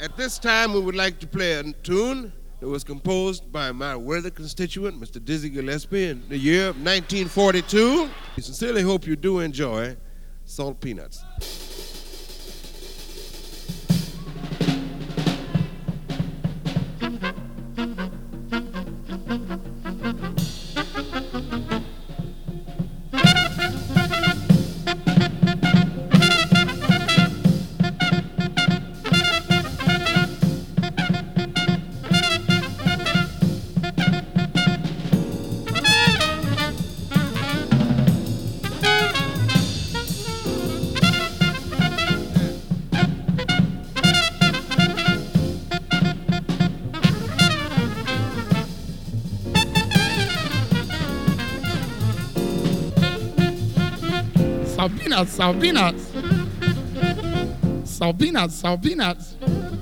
At this time, we would like to play a tune that was composed by my worthy constituent, Mr. Dizzy Gillespie, in the year of 1942. We sincerely hope you do enjoy Salt Peanuts. Salt peanuts, salt peanuts. Salt peanuts, salt peanuts.